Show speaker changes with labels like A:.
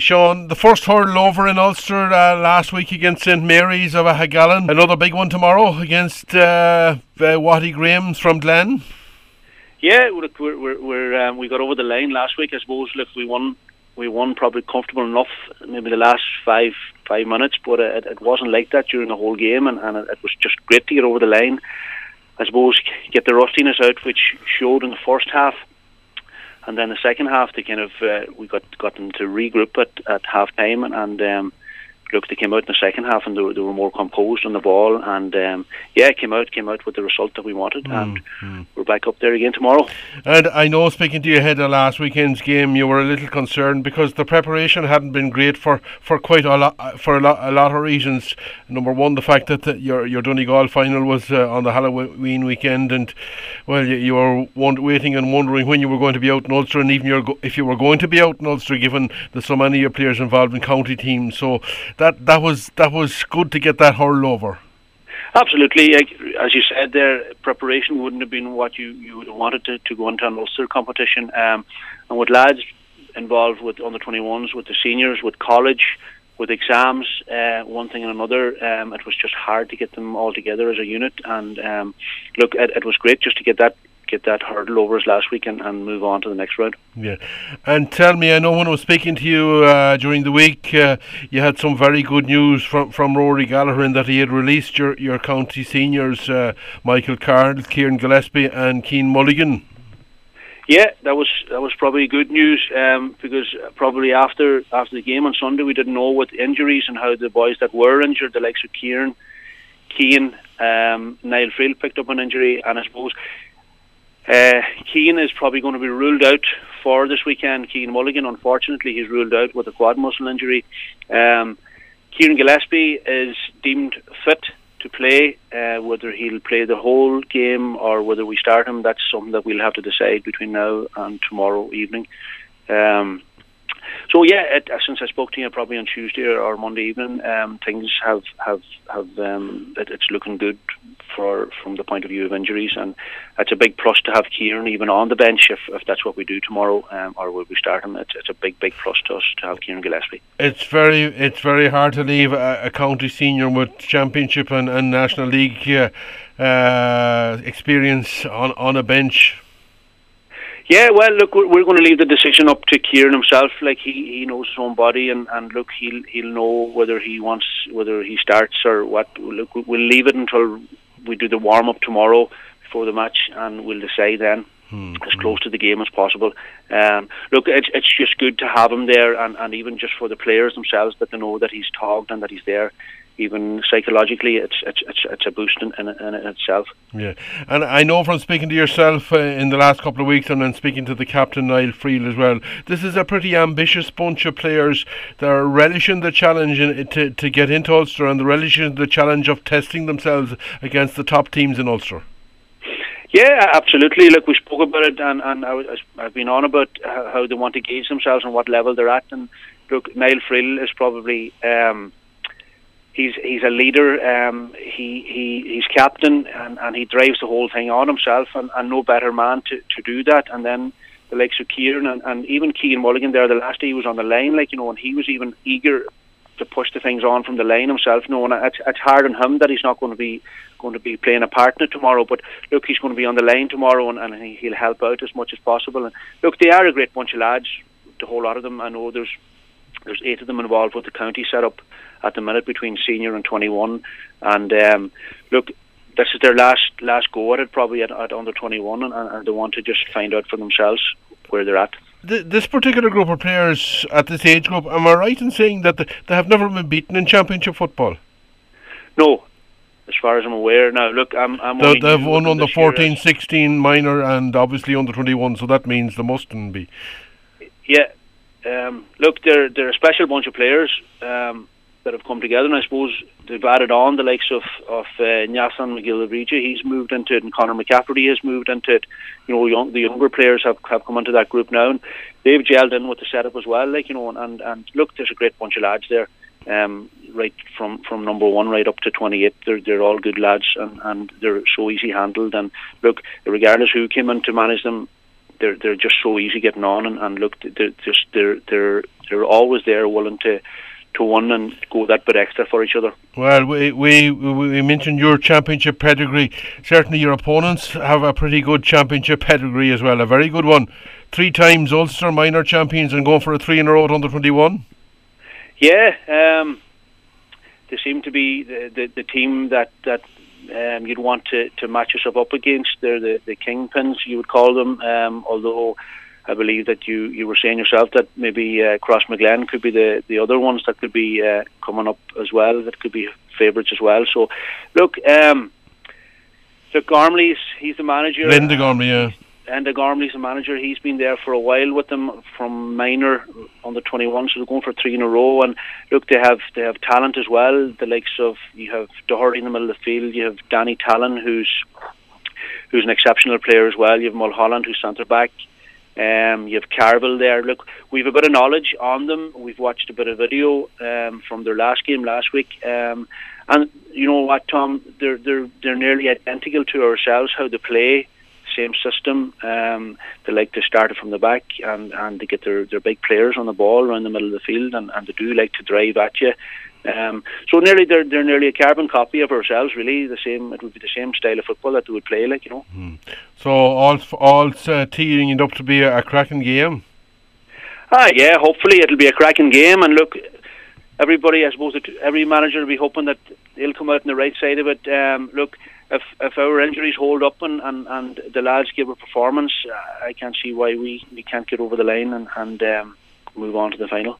A: Sean, the first hurdle over in Ulster last week against St Mary's of Ahagallen. Another big one tomorrow against Watty Graham's from Glen.
B: Yeah, look, we got over the line last week. I suppose. Look, we won probably comfortable enough. Maybe the last five minutes, but it wasn't like that during the whole game, and it was just great to get over the line. I suppose get the rustiness out, which showed in the first half. And then the second half, they kind of we got them to regroup at half time, and look, they came out in the second half and they were more composed on the ball, and came out with the result that we wanted, and we're back up there again tomorrow.
A: And I know, speaking to you ahead of last weekend's game, you were a little concerned because the preparation hadn't been great for quite a lot of reasons. Number one, the fact that your Donegal final was on the Halloween weekend, and well, you were waiting and wondering when you were going to be out in Ulster, and even if you were going to be out in Ulster, given the so many of your players involved in county teams. So that was good to get that hurl over.
B: Absolutely, as you said there, preparation wouldn't have been what you wanted to go into an Ulster competition, and with lads involved with under 21s, with the seniors, with college, with exams, one thing and another, it was just hard to get them all together as a unit. And look, it was great just to get that hurdle over us last week and move on to the next round.
A: Yeah, and tell me, I know when I was speaking to you during the week, you had some very good news from Rory Gallagher in that he had released your county seniors, Michael Carl, Kieran Gillespie and Cian Mulligan.
B: Yeah, that was probably good news, because probably after the game on Sunday we didn't know with injuries and how the boys that were injured, the likes of Cian, Niall Friel picked up an injury, and I suppose Cian is probably going to be ruled out for this weekend. Cian Mulligan, unfortunately, he's ruled out with a quad muscle injury. Kieran Gillespie is deemed fit to play. Whether he'll play the whole game or whether we start him, that's something that we'll have to decide between now and tomorrow evening. So yeah, since I spoke to you probably on Tuesday or Monday evening, things have it's looking good from the point of view of injuries, and it's a big plus to have Kieran even on the bench if that's what we do tomorrow, or will we start him. It's a big plus to us to have Kieran Gillespie.
A: It's very hard to leave a county senior with championship and National League experience on a bench.
B: Yeah, well, look, we're going to leave the decision up to Kieran himself. Like he knows his own body, and look, he'll know whether he starts or what. Look, we'll leave it until we do the warm up tomorrow before the match, and we'll decide then as close to the game as possible. Look, it's just good to have him there, and even just for the players themselves, that they know that he's tagged and that he's there. Even psychologically, it's a boost in itself.
A: Yeah, and I know from speaking to yourself in the last couple of weeks, and then speaking to the captain Niall Friel as well, this is a pretty ambitious bunch of players. They're relishing the challenge to get into Ulster, and they're relishing the challenge of testing themselves against the top teams in Ulster.
B: Yeah, absolutely. Look, we spoke about it, and I've been on about how they want to gauge themselves and what level they're at. And look, Niall Friel is probably. He's a leader. He's captain, and he drives the whole thing on himself, and no better man to do that. And then the likes of Kieran and even Cian Mulligan there, the last day he was on the line, and he was even eager to push the things on from the line himself. And it's hard on him that he's not going to be playing a part in it tomorrow. But look, he's going to be on the line tomorrow, and he'll help out as much as possible. And look, they are a great bunch of lads, the whole lot of them. I know there's 8 of them involved with the county setup at the minute between senior and 21, and look, this is their last go at it, probably at under 21, and they want to just find out for themselves where they're at.
A: This particular group of players at this age group, am I right in saying that they have never been beaten in championship football?
B: No, as far as I'm aware. Now, look,
A: they've won under 14, 16 minor, and obviously under 21, so that means they mustn't be. Yeah.
B: Look, they're a special bunch of players that have come together, and I suppose they've added on the likes of Nyasan McGill-Abrija. He's moved into it, and Conor McCafferty has moved into it. The younger players have come into that group now, and they've gelled in with the setup as well. And look, there's a great bunch of lads there, right from number 1 right up to 28. They're all good lads, and they're so easy handled. And look, regardless who came in to manage them, they're just so easy getting on, and look, they're they're always there, willing to win and go that bit extra for each other.
A: Well, we mentioned your championship pedigree. Certainly your opponents have a pretty good championship pedigree as well, a very good one. 3 times Ulster minor champions and going for a 3 in a row at under 21.
B: Yeah, they seem to be the team that you'd want to match yourself up against. They're the kingpins, you would call them, although I believe that you were saying yourself that maybe Crossmaglen could be the other ones that could be coming up as well, that could be favourites as well. So, look, Gormley's, he's the manager.
A: Linda Gormley, yeah.
B: Enda Gormley's the manager. He's been there for a while with them from minor under 21, so they're going for 3 in a row. And look, they have talent as well. The likes of, you have Doherty in the middle of the field. You have Danny Tallon, who's an exceptional player as well. You have Mulholland, who's centre back. You have Carville there. Look, we've a bit of knowledge on them. We've watched a bit of video from their last game last week. And you know what, Tom? They're nearly identical to ourselves, how they play. Same system. They like to start it from the back, and they get their big players on the ball around the middle of the field, and they do like to drive at you. So they're nearly a carbon copy of ourselves. Really, the same. It would be the same style of football that they would play, like, you know.
A: So all teeing it up to be a cracking game.
B: Yeah. Hopefully, it'll be a cracking game. And look, everybody, I suppose, every manager will be hoping that they'll come out on the right side of it. Look, if our injuries hold up and the lads give a performance, I can't see why we can't get over the line and move on to the final.